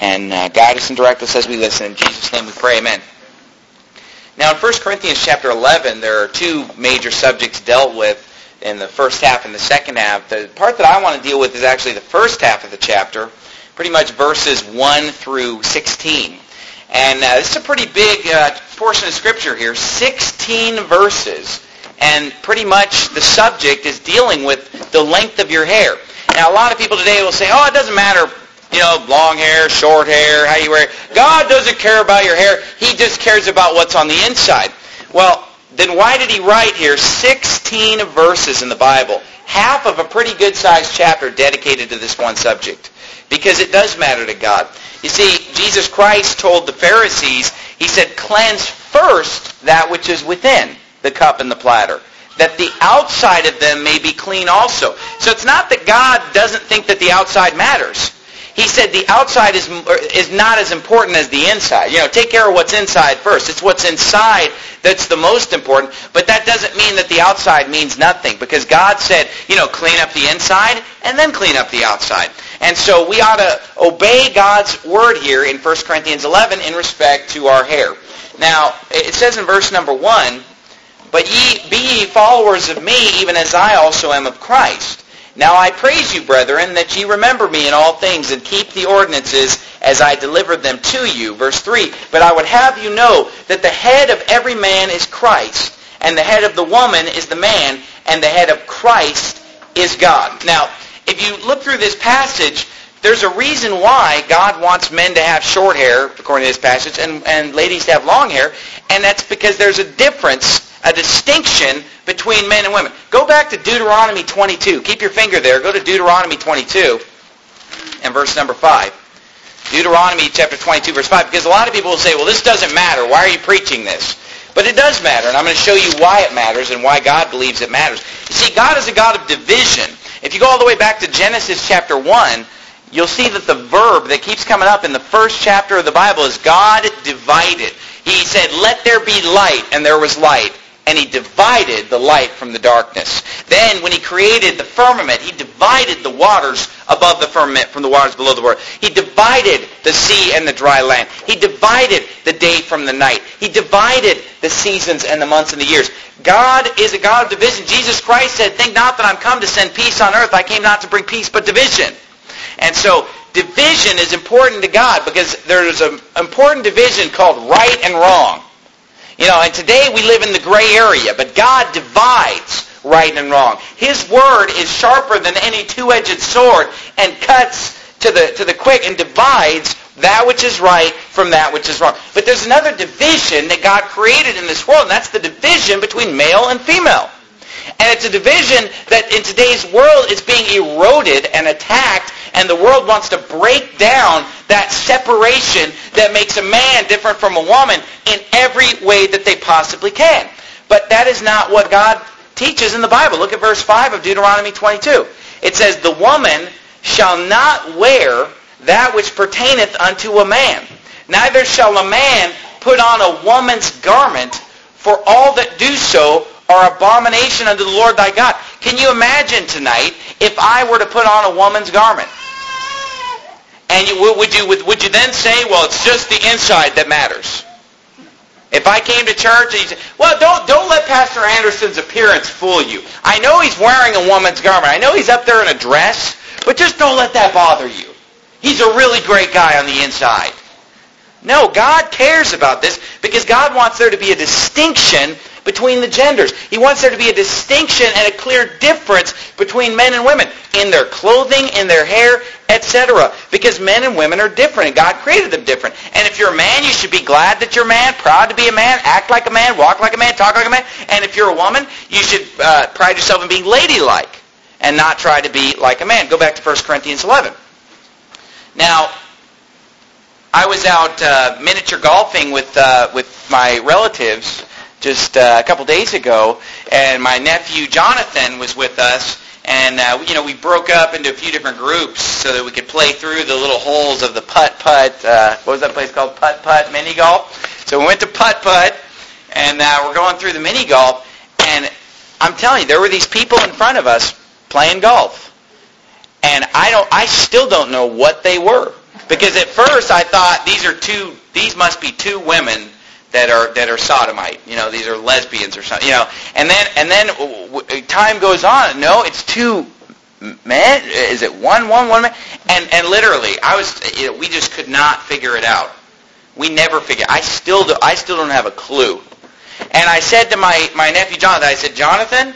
and guide us and direct us as we listen. In Jesus' name we pray, amen. Now in 1 Corinthians chapter 11, there are two major subjects dealt with in the first half and the second half. The part that I want to deal with is actually the first half of the chapter, pretty much verses 1 through 16. And this is a pretty big portion of Scripture here, 16 verses, and pretty much the subject is dealing with the length of your hair. Now a lot of people today will say, oh, it doesn't matter, long hair, short hair, how you wear it. God doesn't care about your hair. He just cares about what's on the inside. Well, then why did he write here 16 verses in the Bible? Half of a pretty good-sized chapter dedicated to this one subject. Because it does matter to God. You see, Jesus Christ told the Pharisees, he said, cleanse first that which is within the cup and the platter, that the outside of them may be clean also. So it's not that God doesn't think that the outside matters. He said the outside is not as important as the inside. Take care of what's inside first. It's what's inside that's the most important. But that doesn't mean that the outside means nothing. Because God said, clean up the inside and then clean up the outside. And so we ought to obey God's word here in 1 Corinthians 11 in respect to our hair. Now, it says in verse number 1, but be ye followers of me, even as I also am of Christ. Now I praise you, brethren, that ye remember me in all things, and keep the ordinances as I delivered them to you. Verse 3, but I would have you know that the head of every man is Christ, and the head of the woman is the man, and the head of Christ is God. Now, if you look through this passage, there's a reason why God wants men to have short hair, according to this passage, and ladies to have long hair, and that's because there's a difference, a distinction between men and women. Go back to Deuteronomy 22. Keep your finger there. Go to Deuteronomy 22 and verse number 5. Deuteronomy chapter 22, verse 5. Because a lot of people will say, well, this doesn't matter. Why are you preaching this? But it does matter, and I'm going to show you why it matters and why God believes it matters. You see, God is a God of division. If you go all the way back to Genesis chapter 1, you'll see that the verb that keeps coming up in the first chapter of the Bible is God divided. He said, let there be light, and there was light. And he divided the light from the darkness. Then when he created the firmament, he divided the waters above the firmament from the waters below the water. He divided the sea and the dry land. He divided the day from the night. He divided the seasons and the months and the years. God is a God of division. Jesus Christ said, think not that I'm come to send peace on earth. I came not to bring peace but division. And so division is important to God because there is an important division called right and wrong. And today we live in the gray area, but God divides right and wrong. His word is sharper than any two-edged sword and cuts to the quick and divides that which is right from that which is wrong. But there's another division that God created in this world, and that's the division between male and female. And it's a division that in today's world is being eroded and attacked, and the world wants to break down that separation that makes a man different from a woman in every way that they possibly can. But that is not what God teaches in the Bible. Look at verse 5 of Deuteronomy 22. It says, the woman shall not wear that which pertaineth unto a man. Neither shall a man put on a woman's garment, for all that do so are abomination unto the Lord thy God. Can you imagine tonight if I were to put on a woman's garment? And would you then say, well, it's just the inside that matters? If I came to church and you said, well, don't let Pastor Anderson's appearance fool you. I know he's wearing a woman's garment. I know he's up there in a dress, but just don't let that bother you. He's a really great guy on the inside. No, God cares about this because God wants there to be a distinction between the genders. He wants there to be a distinction and a clear difference between men and women in their clothing, in their hair, etc. Because men and women are different, and God created them different. And if you're a man, you should be glad that you're a man, proud to be a man, act like a man, walk like a man, talk like a man. And if you're a woman, you should pride yourself in being ladylike and not try to be like a man. Go back to 1 Corinthians 11. Now, I was out miniature golfing with my relatives just a couple days ago, and my nephew Jonathan was with us, and we broke up into a few different groups so that we could play through the little holes of the putt-putt, what was that place called? Putt-putt mini golf. So we went to putt-putt, and we're going through the mini golf, and I'm telling you, there were these people in front of us playing golf, and I still don't know what they were. Because at first I thought these must be two women that are sodomite. These are lesbians or something. And then time goes on. No, it's two men. Is it one man? And literally, we just could not figure it out. We never figured. I still don't have a clue. And I said to my nephew Jonathan, Jonathan,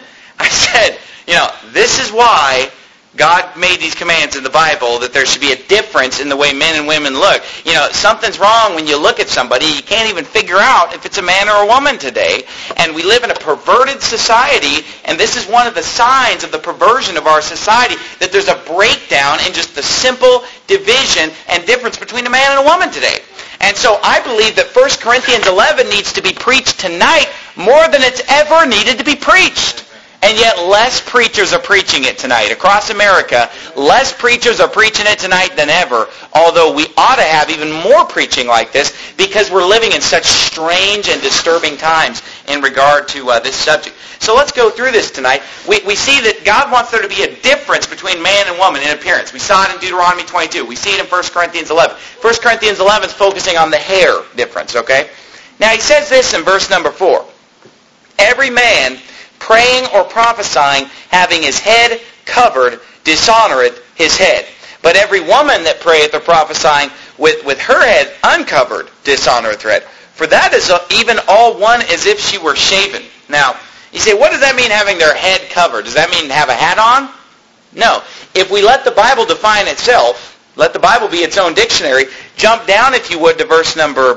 this is why God made these commands in the Bible, that there should be a difference in the way men and women look. Something's wrong when you look at somebody. You can't even figure out if it's a man or a woman today. And we live in a perverted society, and this is one of the signs of the perversion of our society, that there's a breakdown in just the simple division and difference between a man and a woman today. And so I believe that 1 Corinthians 11 needs to be preached tonight more than it's ever needed to be preached. And yet less preachers are preaching it tonight. Across America, less preachers are preaching it tonight than ever, although we ought to have even more preaching like this because we're living in such strange and disturbing times in regard to this subject. So let's go through this tonight. We see that God wants there to be a difference between man and woman in appearance. We saw it in Deuteronomy 22. We see it in 1 Corinthians 11. 1 Corinthians 11 is focusing on the hair difference, okay? Now he says this in verse number 4. Every man praying or prophesying, having his head covered, dishonoreth his head. But every woman that prayeth or prophesying with her head uncovered, dishonoreth her head. For that is even all one as if she were shaven. Now, you say, what does that mean, having their head covered? Does that mean have a hat on? No. If we let the Bible define itself, let the Bible be its own dictionary, jump down, if you would, to verse number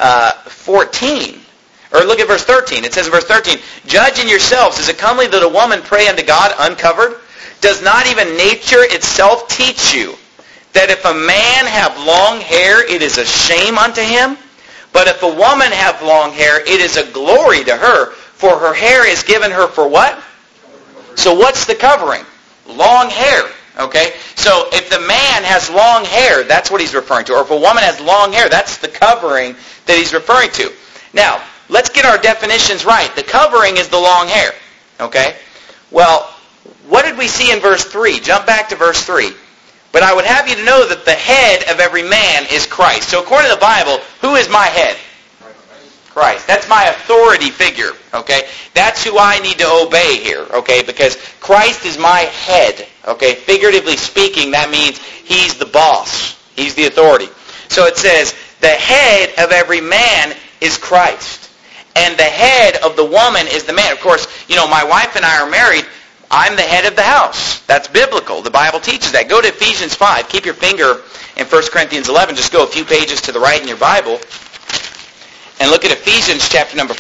14. Or look at verse 13. It says in verse 13, Judge in yourselves, is it comely that a woman pray unto God uncovered? Does not even nature itself teach you that if a man have long hair, it is a shame unto him? But if a woman have long hair, it is a glory to her, for her hair is given her for what? So what's the covering? Long hair. Okay? So if the man has long hair, that's what he's referring to. Or if a woman has long hair, that's the covering that he's referring to. Now, let's get our definitions right. The covering is the long hair. Okay? Well, what did we see in verse 3? Jump back to verse 3. But I would have you to know that the head of every man is Christ. So according to the Bible, who is my head? Christ. That's my authority figure. Okay? That's who I need to obey here. Okay? Because Christ is my head. Okay? Figuratively speaking, that means he's the boss. He's the authority. So it says, the head of every man is Christ. And the head of the woman is the man. Of course, my wife and I are married. I'm the head of the house. That's biblical. The Bible teaches that. Go to Ephesians 5. Keep your finger in 1 Corinthians 11. Just go a few pages to the right in your Bible. And look at Ephesians chapter number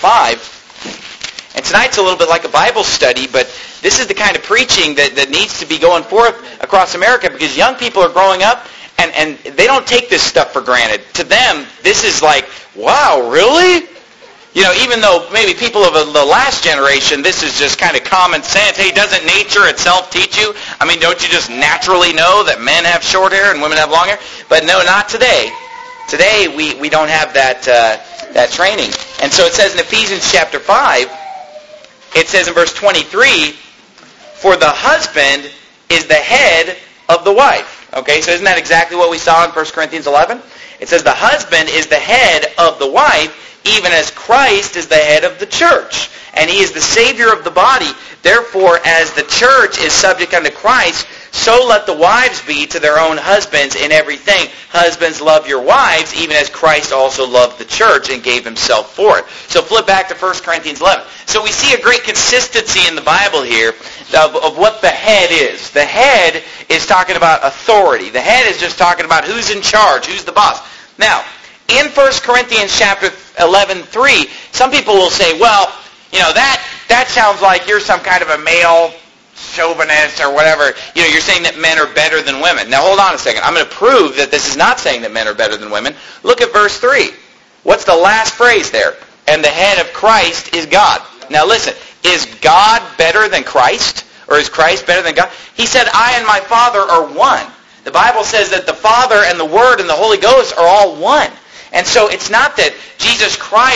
5. And tonight's a little bit like a Bible study, but this is the kind of preaching that needs to be going forth across America because young people are growing up and they don't take this stuff for granted. To them, this is like, wow, really? Even though maybe people of the last generation, this is just kind of common sense. Hey, doesn't nature itself teach you? I mean, don't you just naturally know that men have short hair and women have long hair? But no, not today. Today, we don't have that training. And so it says in Ephesians chapter 5, it says in verse 23, for the husband is the head of the wife. Okay, so isn't that exactly what we saw in 1 Corinthians 11? It says the husband is the head of the wife, even as Christ is the head of the church. And he is the Savior of the body. Therefore, as the church is subject unto Christ, so let the wives be to their own husbands in everything. Husbands, love your wives, even as Christ also loved the church and gave himself for it. So flip back to 1 Corinthians 11. So we see a great consistency in the Bible here of what the head is. The head is talking about authority. The head is just talking about who's in charge, who's the boss. Now, in 1 Corinthians chapter 11:3, some people will say, well, that sounds like you're some kind of a male chauvinist or whatever. You're saying that men are better than women. Now, hold on a second. I'm going to prove that this is not saying that men are better than women. Look at verse 3. What's the last phrase there? And the head of Christ is God. Now, listen. Is God better than Christ? Or is Christ better than God? He said, I and my Father are one. The Bible says that the Father and the Word and the Holy Ghost are all one. And so it's not that Jesus Christ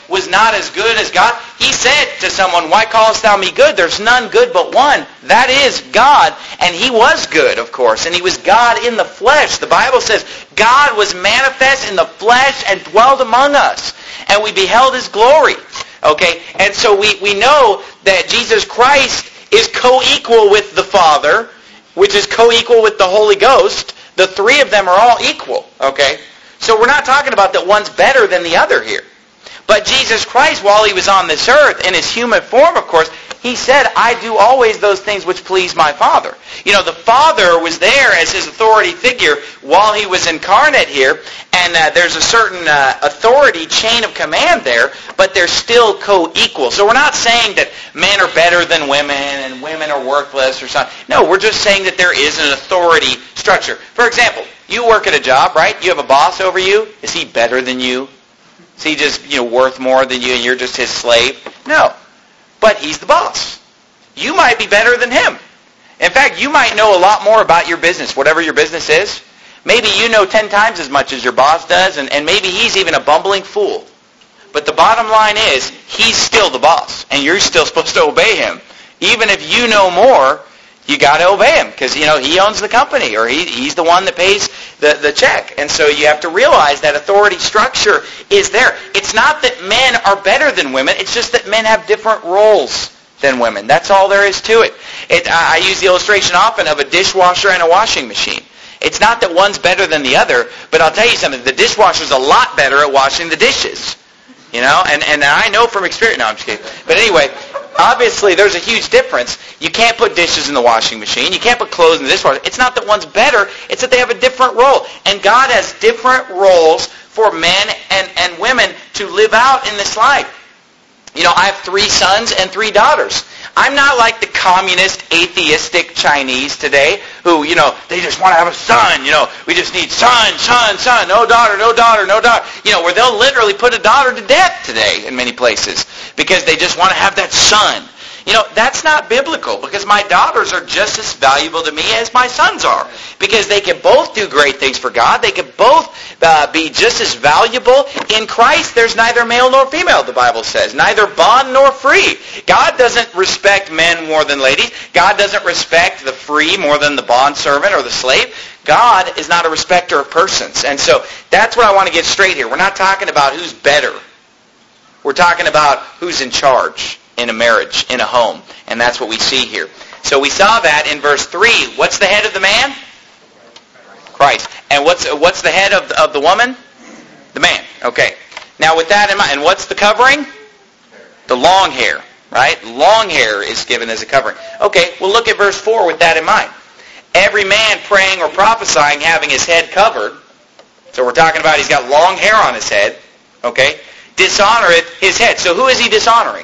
was not as good as God. He said to someone, why callest thou me good? There's none good but one. That is God. And he was good, of course. And he was God in the flesh. The Bible says God was manifest in the flesh and dwelled among us. And we beheld his glory. Okay? And so we know that Jesus Christ is co-equal with the Father, which is co-equal with the Holy Ghost. The three of them are all equal. Okay? So we're not talking about that one's better than the other here. But Jesus Christ, while he was on this earth, in his human form, of course, he said, I do always those things which please my Father. You know, the Father was there as his authority figure while he was incarnate here, and there's a certain authority chain of command there, but they're still co-equal. So we're not saying that men are better than women and women are worthless or something. No, we're just saying that there is an authority structure. For example, you work at a job, right? You have a boss over you. Is he better than you? Is he just, worth more than you and you're just his slave? No. But he's the boss. You might be better than him. In fact, you might know a lot more about your business, whatever your business is. Maybe you know 10 times as much as your boss does, and maybe he's even a bumbling fool. But the bottom line is, he's still the boss, and you're still supposed to obey him. Even if you know more, you got to obey him because, he owns the company or he's the one that pays the check. And so you have to realize that authority structure is there. It's not that men are better than women. It's just that men have different roles than women. That's all there is to it. I use the illustration often of a dishwasher and a washing machine. It's not that one's better than the other, but I'll tell you something. The dishwasher's a lot better at washing the dishes. And I know from experience. No, I'm just kidding. But anyway, obviously there's a huge difference. You can't put dishes in the washing machine. You can't put clothes in the dishwasher. It's not that one's better. It's that they have a different role. And God has different roles for men and women to live out in this life. I have 3 sons and 3 daughters. I'm not like the communist, atheistic Chinese today who, they just want to have a son. We just need son. No daughter, no daughter, no daughter. Where they'll literally put a daughter to death today in many places because they just want to have that son. That's not biblical because my daughters are just as valuable to me as my sons are because they can both do great things for God. They can both be just as valuable. In Christ, there's neither male nor female, the Bible says. Neither bond nor free. God doesn't respect men more than ladies. God doesn't respect the free more than the bondservant or the slave. God is not a respecter of persons. And so that's what I want to get straight here. We're not talking about who's better. We're talking about who's in charge in a marriage, in a home. And that's what we see here. So we saw that in verse 3. What's the head of the man? Christ. And what's the head of the woman? The man. Okay. Now with that in mind, and what's the covering? The long hair. Right? Long hair is given as a covering. Okay, well look at verse 4 with that in mind. Every man praying or prophesying having his head covered. So we're talking about he's got long hair on his head. Okay? Dishonoreth his head. So who is he dishonoring?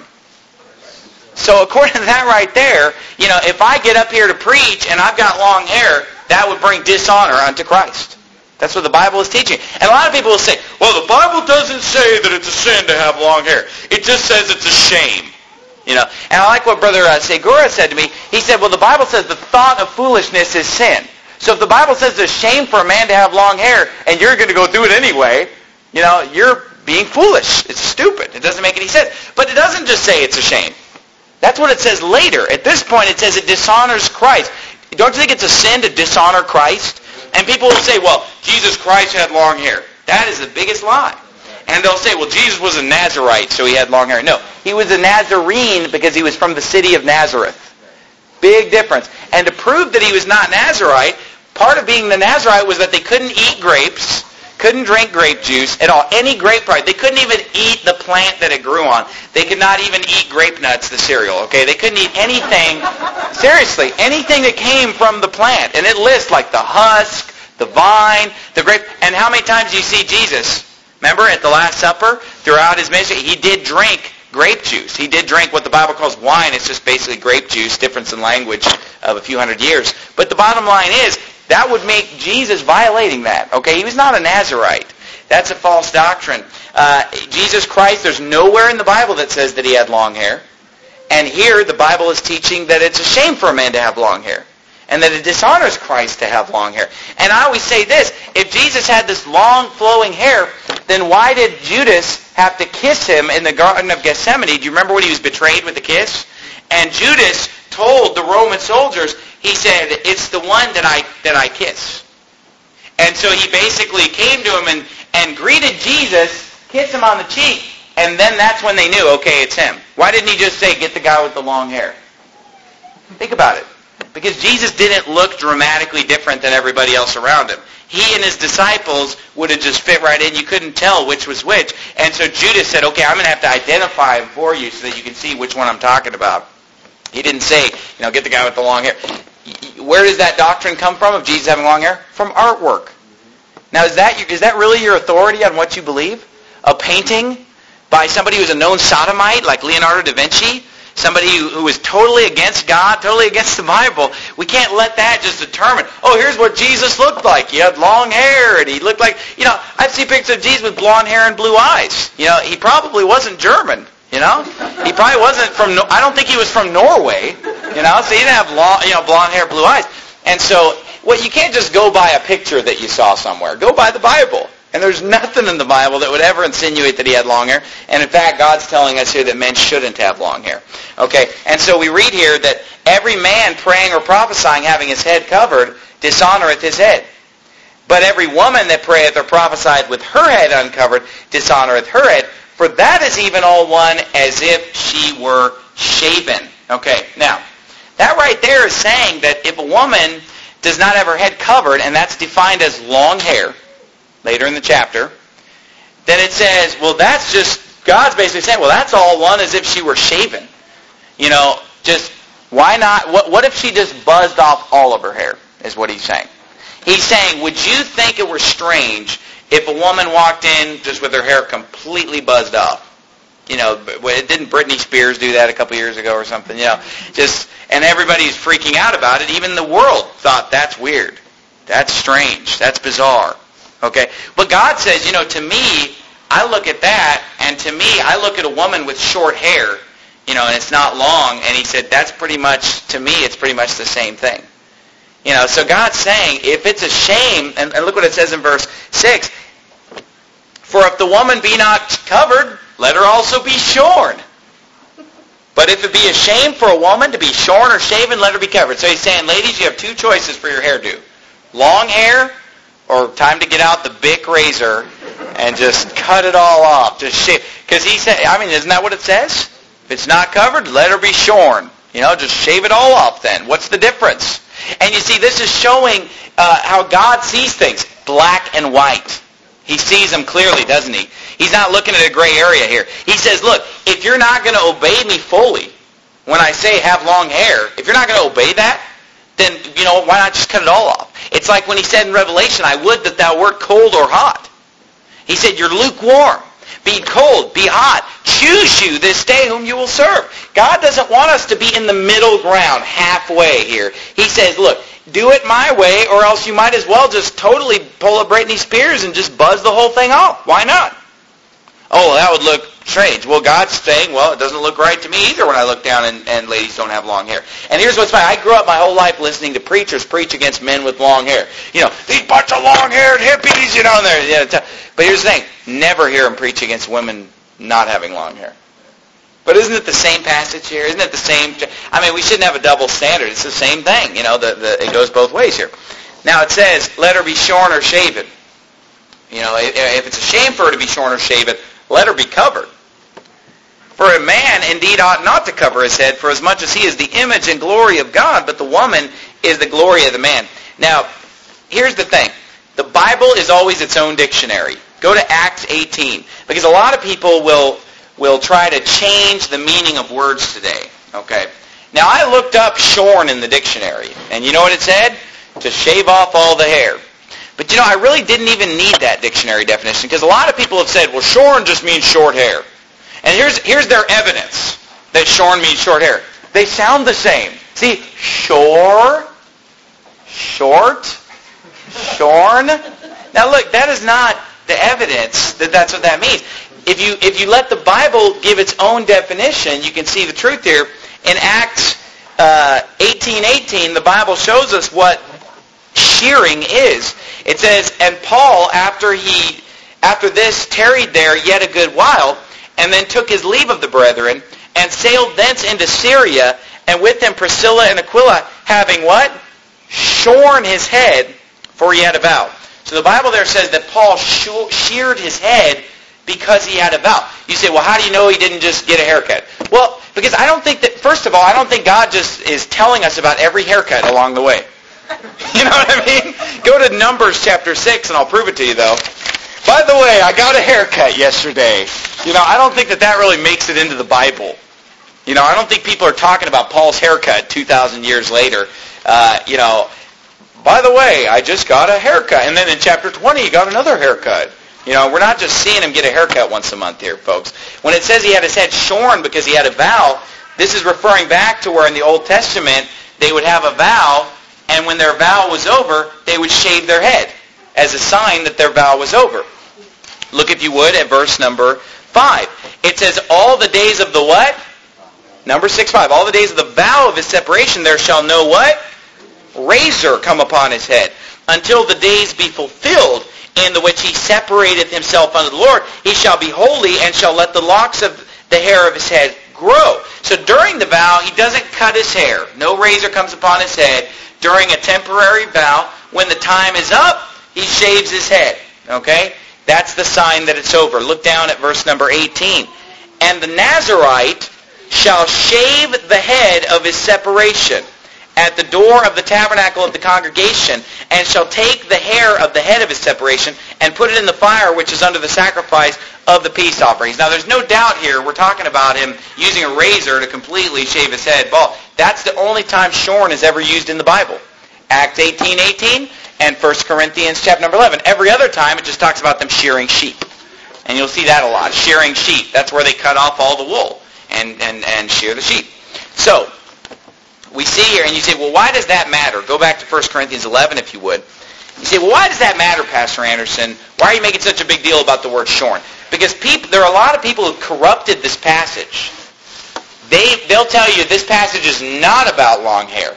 So according to that right there, if I get up here to preach and I've got long hair, that would bring dishonor unto Christ. That's what the Bible is teaching. And a lot of people will say, well, the Bible doesn't say that it's a sin to have long hair. It just says it's a shame. And I like what Brother Segura said to me. He said, well, the Bible says the thought of foolishness is sin. So if the Bible says it's a shame for a man to have long hair and you're going to go do it anyway, you're being foolish. It's stupid. It doesn't make any sense. But it doesn't just say it's a shame. That's what it says later. At this point, it says it dishonors Christ. Don't you think it's a sin to dishonor Christ? And people will say, well, Jesus Christ had long hair. That is the biggest lie. And they'll say, well, Jesus was a Nazarite, so he had long hair. No, he was a Nazarene because he was from the city of Nazareth. Big difference. And to prove that he was not Nazarite, part of being the Nazarite was that they couldn't eat grapes, couldn't drink grape juice at all. Any grape product. They couldn't even eat the plant that it grew on. They could not even eat grape nuts, the cereal. Okay, they couldn't eat anything. Seriously, anything that came from the plant. And it lists like the husk, the vine, the grape. And how many times do you see Jesus? Remember at the Last Supper, throughout his ministry, he did drink grape juice. He did drink what the Bible calls wine. It's just basically grape juice, difference in language of a few hundred years. But the bottom line is, that would make Jesus violating that. Okay, he was not a Nazarite. That's a false doctrine. Jesus Christ, there's nowhere in the Bible that says that he had long hair. And here the Bible is teaching that it's a shame for a man to have long hair. And that it dishonors Christ to have long hair. And I always say this, if Jesus had this long flowing hair, then why did Judas have to kiss him in the Garden of Gethsemane. Do you remember when he was betrayed with the kiss? And Judas told the Roman soldiers, he said, it's the one that I kiss. And so he basically came to him and greeted Jesus, kissed him on the cheek, and then that's when they knew, okay, it's him. Why didn't he just say, get the guy with the long hair? Think about it. Because Jesus didn't look dramatically different than everybody else around him. He and his disciples would have just fit right in. You couldn't tell which was which. And so Judas said, okay, I'm going to have to identify him for you so that you can see which one I'm talking about. He didn't say, get the guy with the long hair. Where does that doctrine come from of Jesus having long hair? From artwork. Now, is that really your authority on what you believe? A painting by somebody who's a known sodomite like Leonardo da Vinci? Somebody who is totally against God, totally against the Bible. We can't let that just determine, here's what Jesus looked like. He had long hair, and he looked like, I've seen pictures of Jesus with blonde hair and blue eyes. He probably wasn't German, He probably wasn't I don't think he was from Norway, so he didn't have blonde hair, blue eyes. And so, you can't just go by a picture that you saw somewhere. Go by the Bible. And there's nothing in the Bible that would ever insinuate that he had long hair. And in fact, God's telling us here that men shouldn't have long hair. Okay, and so we read here that every man praying or prophesying having his head covered dishonoreth his head. But every woman that prayeth or prophesieth with her head uncovered dishonoreth her head. For that is even all one as if she were shaven. Okay, now, that right there is saying that if a woman does not have her head covered, and that's defined as long hair, later in the chapter, then it says, that's just, God's basically saying, that's all one as if she were shaven. Just, why not, what if she just buzzed off all of her hair, is what he's saying. He's saying, would you think it were strange if a woman walked in just with her hair completely buzzed off? Didn't Britney Spears do that a couple years ago or something? And everybody's freaking out about it. Even the world thought, that's weird. That's strange. That's bizarre. Okay, but God says, to me, I look at that, and to me, I look at a woman with short hair, and it's not long, and he said, that's pretty much, to me, it's pretty much the same thing. So God's saying, if it's a shame, and look what it says in verse 6, for if the woman be not covered, let her also be shorn. But if it be a shame for a woman to be shorn or shaven, let her be covered. So he's saying, ladies, you have two choices for your hairdo. Long hair, or time to get out the Bic razor and just cut it all off. Just shave. Because he said, isn't that what it says? If it's not covered, let her be shorn. Just shave it all off then. What's the difference? And you see, this is showing how God sees things, black and white. He sees them clearly, doesn't he? He's not looking at a gray area here. He says, look, if you're not going to obey me fully, when I say have long hair, if you're not going to obey that, then, why not just cut it all off? It's like when he said in Revelation, I would that thou wert cold or hot. He said, you're lukewarm. Be cold, be hot. Choose you this day whom you will serve. God doesn't want us to be in the middle ground, halfway here. He says, look, do it my way, or else you might as well just totally pull a Britney Spears and just buzz the whole thing off. Why not? Oh, that would look strange. Well, God's saying, it doesn't look right to me either when I look down and ladies don't have long hair. And here's what's funny. I grew up my whole life listening to preachers preach against men with long hair. These bunch of long-haired hippies, But here's the thing. Never hear them preach against women not having long hair. But isn't it the same passage here? Isn't it the same? We shouldn't have a double standard. It's the same thing. It goes both ways here. Now it says, let her be shorn or shaven. If it's a shame for her to be shorn or shaven, let her be covered. For a man indeed ought not to cover his head, for as much as he is the image and glory of God, but the woman is the glory of the man. Now, here's the thing. The Bible is always its own dictionary. Go to Acts 18. Because a lot of people will try to change the meaning of words today. Okay. Now, I looked up shorn in the dictionary. And you know what it said? To shave off all the hair. But I really didn't even need that dictionary definition, because a lot of people have said, well, shorn just means short hair. And here's their evidence that shorn means short hair. They sound the same. See, shore, short, shorn. Now look, that is not the evidence that that's what that means. If you let the Bible give its own definition, you can see the truth here. In Acts 18:18, the Bible shows us what shearing is. It says, and Paul, after after this tarried there yet a good while, and then took his leave of the brethren, and sailed thence into Syria, and with him Priscilla and Aquila, having what? Shorn his head, for he had a vow. So the Bible there says that Paul sheared his head because he had a vow. You say, well, how do you know he didn't just get a haircut? Well, because I don't think that, first of all, I don't think God just is telling us about every haircut along the way. You know what I mean? Go to Numbers chapter 6 and I'll prove it to you, though. By the way, I got a haircut yesterday. I don't think that really makes it into the Bible. I don't think people are talking about Paul's haircut 2,000 years later. By the way, I just got a haircut. And then in chapter 20, he got another haircut. We're not just seeing him get a haircut once a month here, folks. When it says he had his head shorn because he had a vow, this is referring back to where in the Old Testament they would have a vow, and when their vow was over, they would shave their head as a sign that their vow was over. Look, if you would, at verse number 5. It says, all the days of the what? Number 6:5. All the days of the vow of his separation there shall no what? Razor come upon his head, until the days be fulfilled, in the which he separateth himself unto the Lord. He shall be holy, and shall let the locks of the hair of his head grow. So during the vow, he doesn't cut his hair. No razor comes upon his head. During a temporary vow, when the time is up, he shaves his head. Okay? That's the sign that it's over. Look down at verse number 18. And the Nazirite shall shave the head of his separation at the door of the tabernacle of the congregation, and shall take the hair of the head of his separation and put it in the fire which is under the sacrifice of the peace offerings. Now there's no doubt here we're talking about him using a razor to completely shave his head bald. That's the only time shorn is ever used in the Bible. Acts 18:18 and 1 Corinthians chapter number 11. Every other time it just talks about them shearing sheep. And you'll see that a lot. Shearing sheep. That's where they cut off all the wool and shear the sheep. So, we see here, and you say, well, why does that matter? Go back to 1 Corinthians 11, if you would. You say, well, why does that matter, Pastor Anderson? Why are you making such a big deal about the word shorn? Because there are a lot of people who corrupted this passage. They'll tell you this passage is not about long hair.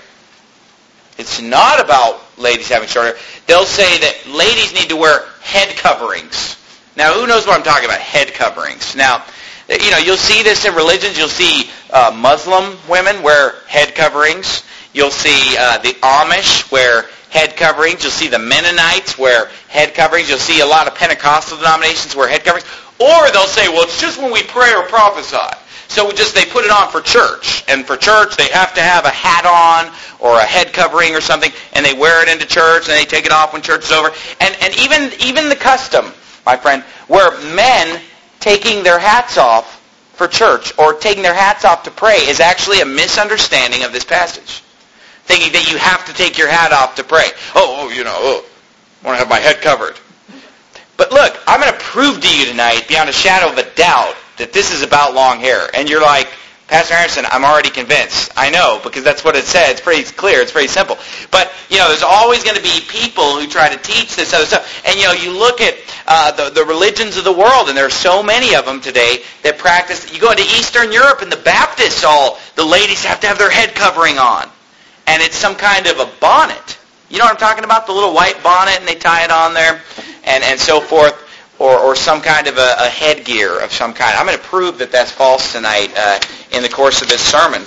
It's not about ladies having short hair. They'll say that ladies need to wear head coverings. Now, who knows what I'm talking about, head coverings? Now, you'll see this in religions. You'll see Muslim women wear head coverings. You'll see the Amish wear head coverings. You'll see the Mennonites wear head coverings. You'll see a lot of Pentecostal denominations wear head coverings. Or they'll say, well, it's just when we pray or prophesy. So they put it on for church. And for church, they have to have a hat on or a head covering or something, and they wear it into church, and they take it off when church is over. And even the custom, my friend, where men taking their hats off for church or taking their hats off to pray is actually a misunderstanding of this passage. Thinking that you have to take your hat off to pray. I want to have my head covered. But look, I'm going to prove to you tonight, beyond a shadow of a doubt, that this is about long hair. And you're like, Pastor Anderson, I'm already convinced. I know, because that's what it said. It's pretty clear. It's pretty simple. But, there's always going to be people who try to teach this other stuff. And, you look at the religions of the world, and there are so many of them today that practice. You go into Eastern Europe, and the Baptists, the ladies have to have their head covering on. And it's some kind of a bonnet. You know what I'm talking about? The little white bonnet, and they tie it on there, and so forth. Or some kind of a headgear of some kind. I'm going to prove that that's false tonight in the course of this sermon.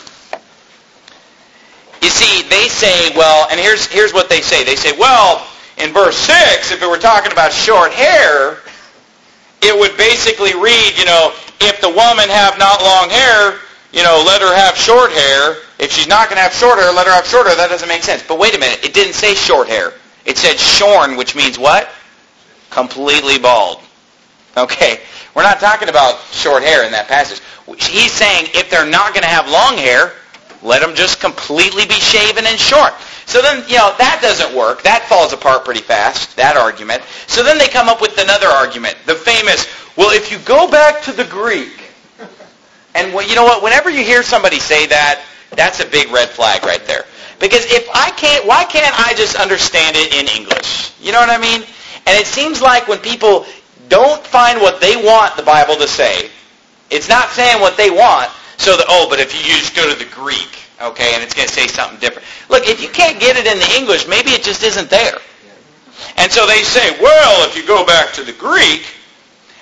You see, they say, well, and here's what they say. They say, well, in verse 6, if it were talking about short hair, it would basically read, if the woman have not long hair, let her have short hair. If she's not going to have short hair, let her have short hair. That doesn't make sense. But wait a minute. It didn't say short hair. It said shorn, which means what? Completely bald. Okay, we're not talking about short hair in that passage. He's saying if they're not going to have long hair, let them just completely be shaven and short. So then, that doesn't work. That falls apart pretty fast, that argument. So then they come up with another argument, the famous, well, if you go back to the Greek, and you know what, whenever you hear somebody say that, that's a big red flag right there. Because why can't I just understand it in English? You know what I mean? And it seems like when people don't find what they want the Bible to say, it's not saying what they want, but if you just go to the Greek, okay, and it's going to say something different. Look, if you can't get it in the English, maybe it just isn't there. And so they say, well, if you go back to the Greek,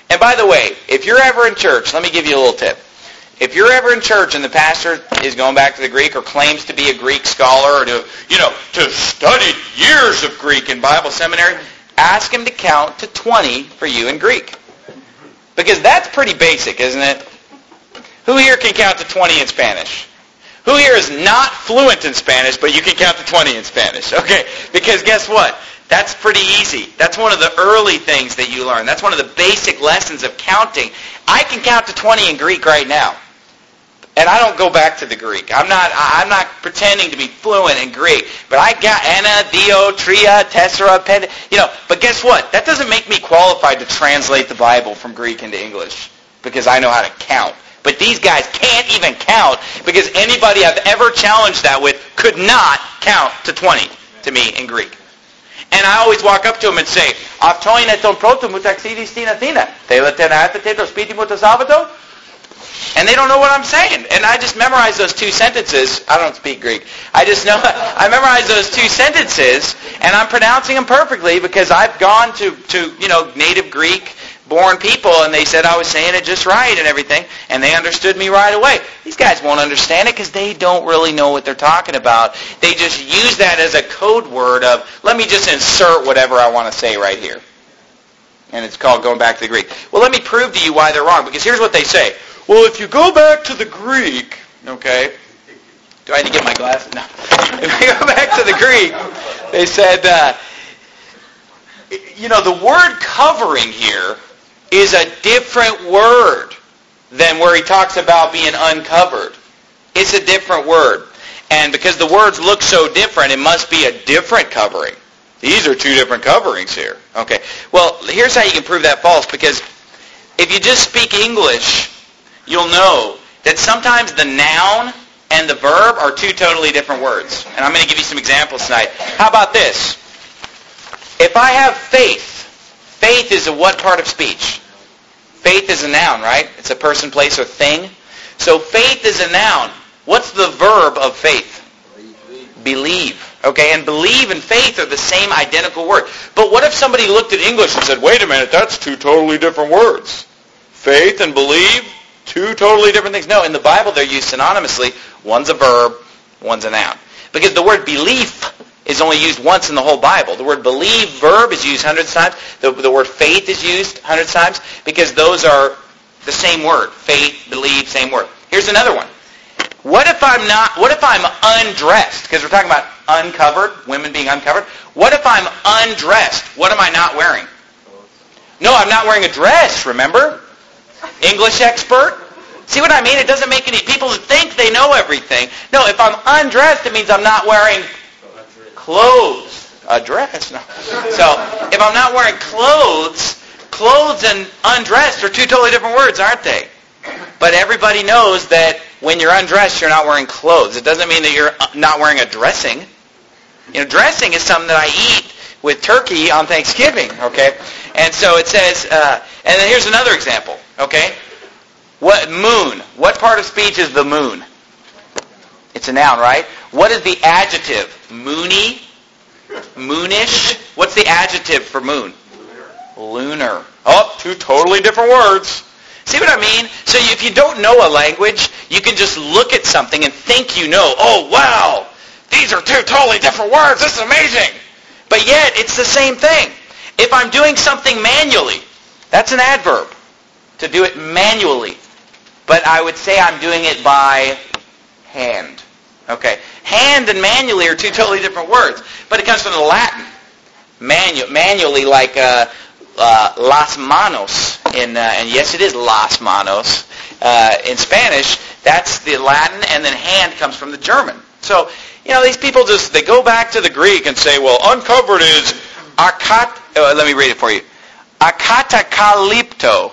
And by the way, if you're ever in church, let me give you a little tip. If you're ever in church and the pastor is going back to the Greek or claims to be a Greek scholar or to study years of Greek in Bible seminary, ask him to count to 20 for you in Greek. Because that's pretty basic, isn't it? Who here can count to 20 in Spanish? Who here is not fluent in Spanish, but you can count to 20 in Spanish? Okay, because guess what? That's pretty easy. That's one of the early things that you learn. That's one of the basic lessons of counting. I can count to 20 in Greek right now. And I don't go back to the Greek. I'm not pretending to be fluent in Greek. But I got ana, dio, tria, tessera, pen. But guess what? That doesn't make me qualified to translate the Bible from Greek into English because I know how to count. But these guys can't even count because anybody I've ever challenged that with could not count to 20 to me in Greek. And I always walk up to them and say, "Avtoin eton proto mutaxidis tinatina. Telatena teto spiti mutasabato." And they don't know what I'm saying. And I just memorize those two sentences. I don't speak Greek. I memorize those two sentences, and I'm pronouncing them perfectly because I've gone to native Greek born people, and they said I was saying it just right and everything, and they understood me right away. These guys won't understand it because they don't really know what they're talking about. They just use that as a code word of, let me just insert whatever I want to say right here. And it's called going back to the Greek. Well, let me prove to you why they're wrong, because here's what they say. Well, if you go back to the Greek, okay, do I need to get my glasses? No. If you go back to the Greek, they said, the word covering here is a different word than where he talks about being uncovered. It's a different word. And because the words look so different, it must be a different covering. These are two different coverings here. Okay. Well, here's how you can prove that false, because if you just speak English, you'll know that sometimes the noun and the verb are two totally different words. And I'm going to give you some examples tonight. How about this? If I have faith, faith is a what part of speech? Faith is a noun, right? It's a person, place, or thing. So faith is a noun. What's the verb of faith? Believe. Okay, and believe and faith are the same identical word. But what if somebody looked at English and said, wait a minute, that's two totally different words. Faith and believe, two totally different things. No, in the Bible they're used synonymously. One's a verb, one's a noun. Because the word belief is only used once in the whole Bible. The word believe, verb, is used hundreds of times. The word faith is used hundreds of times because those are the same word. Faith, believe, same word. Here's another one. What if I'm undressed? Because we're talking about uncovered, women being uncovered. What if I'm undressed? What am I not wearing? No, I'm not wearing a dress, remember? English expert? See what I mean? It doesn't make any people think they know everything. No, if I'm undressed, it means I'm not wearing clothes. A dress? No. So, if I'm not wearing clothes and undressed are two totally different words, aren't they? But everybody knows that when you're undressed, you're not wearing clothes. It doesn't mean that you're not wearing a dressing. Dressing is something that I eat with turkey on Thanksgiving, okay? And so it says, and then here's another example, okay? Moon. What part of speech is the moon? It's a noun, right? What is the adjective? Moony? Moonish? What's the adjective for moon? Lunar. Oh, two totally different words. See what I mean? So if you don't know a language, you can just look at something and think you know. Oh, wow, these are two totally different words. This is amazing. But yet, it's the same thing. If I'm doing something manually, that's an adverb, to do it manually. But I would say I'm doing it by hand. Okay. Hand and manually are two totally different words. But it comes from the Latin. Manually, like las manos. And yes, it is las manos. In Spanish, that's the Latin, and then hand comes from the German. So, these people they go back to the Greek and say, well, uncovered is let me read it for you. Akatakalipto.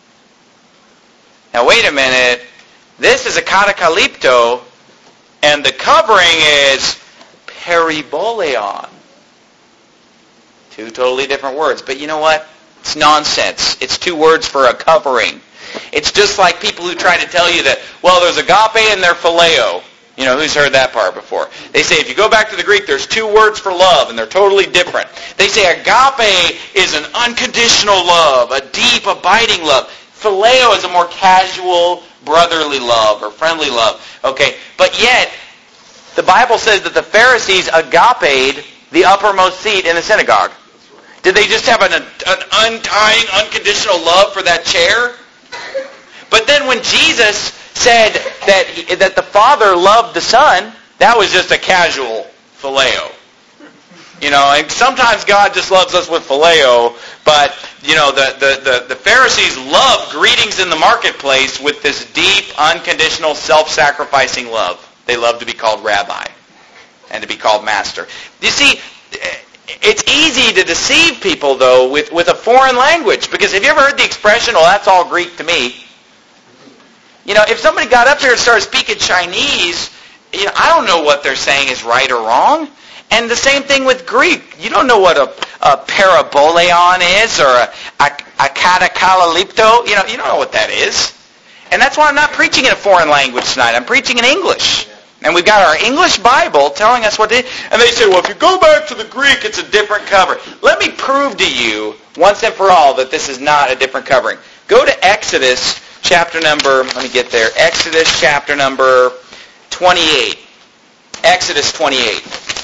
Now, wait a minute. This is akatakalipto, and the covering is periboleon. Two totally different words. But you know what? It's nonsense. It's two words for a covering. It's just like people who try to tell you that, well, there's agape and there's phileo. You know, who's heard that part before? They say if you go back to the Greek, there's two words for love, and they're totally different. They say agape is an unconditional love, a deep, abiding love. Phileo is a more casual, brotherly love or friendly love. Okay, but yet the Bible says that the Pharisees agape'd the uppermost seat in the synagogue. Did they just have an undying, unconditional love for that chair? But then when Jesus said that the Father loved the Son, that was just a casual phileo. You know, and sometimes God just loves us with phileo, but, you know, the Pharisees loved greetings in the marketplace with this deep, unconditional, self-sacrificing love. They loved to be called rabbi and to be called master. You see, it's easy to deceive people, though, with a foreign language. Because have you ever heard the expression, well, that's all Greek to me? You know, if somebody got up here and started speaking Chinese, you know, I don't know what they're saying is right or wrong. And the same thing with Greek. You don't know what a paraboleon is or a katakalalipto. You don't know what that is. And that's why I'm not preaching in a foreign language tonight. I'm preaching in English. And we've got our English Bible telling us what it is. And they say, well, if you go back to the Greek, it's a different cover. Let me prove to you once and for all that this is not a different covering. Go to Exodus chapter number, let me get there, Exodus chapter number 28. Exodus 28.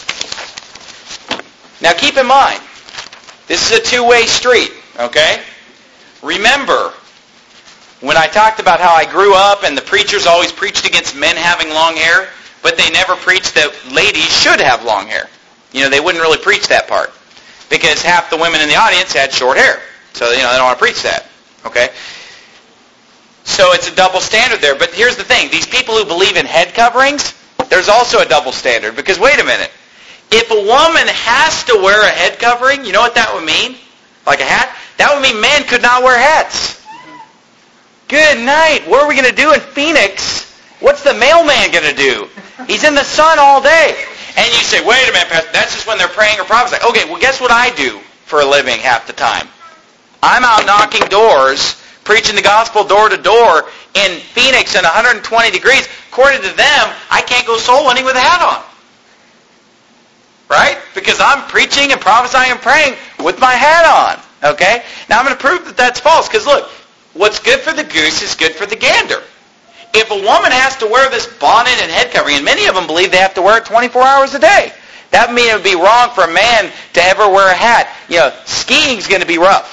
Now keep in mind, this is a two-way street, okay? Remember, when I talked about how I grew up and the preachers always preached against men having long hair, but they never preached that ladies should have long hair. You know, they wouldn't really preach that part because half the women in the audience had short hair. So, you know, they don't want to preach that, okay? So it's a double standard there. But here's the thing. These people who believe in head coverings, there's also a double standard. Because wait a minute. If a woman has to wear a head covering, you know what that would mean? Like a hat? That would mean men could not wear hats. Good night. What are we going to do in Phoenix? What's the mailman going to do? He's in the sun all day. And you say, wait a minute, Pastor, that's just when they're praying or prophesying. Okay, well, guess what I do for a living half the time? I'm out knocking doors, preaching the gospel door to door in Phoenix in 120 degrees. According to them, I can't go soul winning with a hat on. Right? Because I'm preaching and prophesying and praying with my hat on. Okay? Now I'm going to prove that that's false. Because look, what's good for the goose is good for the gander. If a woman has to wear this bonnet and head covering, and many of them believe they have to wear it 24 hours a day, that would mean it would be wrong for a man to ever wear a hat. You know, skiing's going to be rough.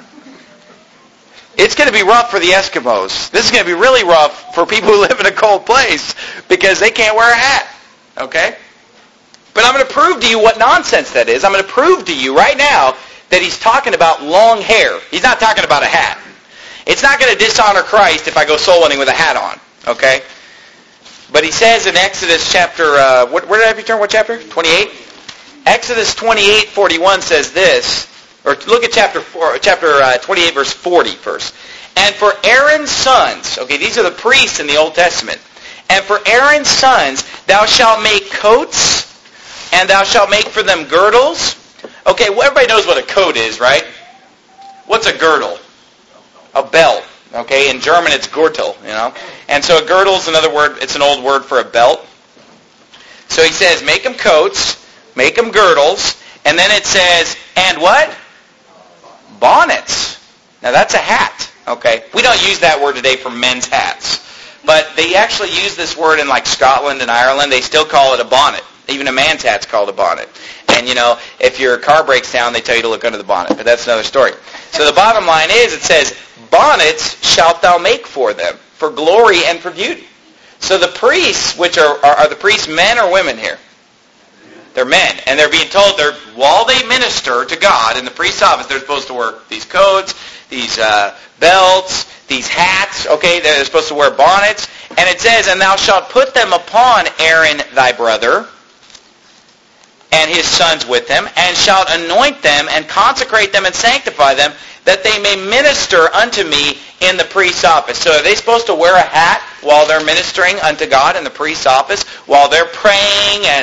It's going to be rough for the Eskimos. This is going to be really rough for people who live in a cold place because they can't wear a hat. Okay? But I'm going to prove to you what nonsense that is. I'm going to prove to you right now that he's talking about long hair. He's not talking about a hat. It's not going to dishonor Christ if I go soul winning with a hat on. Okay? But he says in Exodus chapter, where did I have you turn? What chapter? 28? Exodus 28:41 says this. Or look at chapter 28, verse 40 first. And for Aaron's sons, okay, these are the priests in the Old Testament. And for Aaron's sons, thou shalt make coats, and thou shalt make for them girdles. Okay, well, everybody knows what a coat is, right? What's a girdle? A belt. Okay, in German it's Gürtel, you know. And so a girdle is another word, it's an old word for a belt. So he says, make them coats, make them girdles, and then it says, and what? Bonnets. Now that's a hat, okay? We don't use that word today for men's hats. But they actually use this word in like Scotland and Ireland. They still call it a bonnet. Even a man's hat's called a bonnet. And you know, if your car breaks down, they tell you to look under the bonnet. But that's another story. So the bottom line is, it says, bonnets shalt thou make for them, for glory and for beauty. So the priests, which are the priests men or women here? They're men. And they're being told, while they minister to God in the priest's office, they're supposed to wear these coats, these belts, these hats, okay? They're supposed to wear bonnets. And it says, and thou shalt put them upon Aaron thy brother, and his sons with him, and shalt anoint them, and consecrate them, and sanctify them, that they may minister unto me in the priest's office. So are they supposed to wear a hat while they're ministering unto God in the priest's office, while they're praying and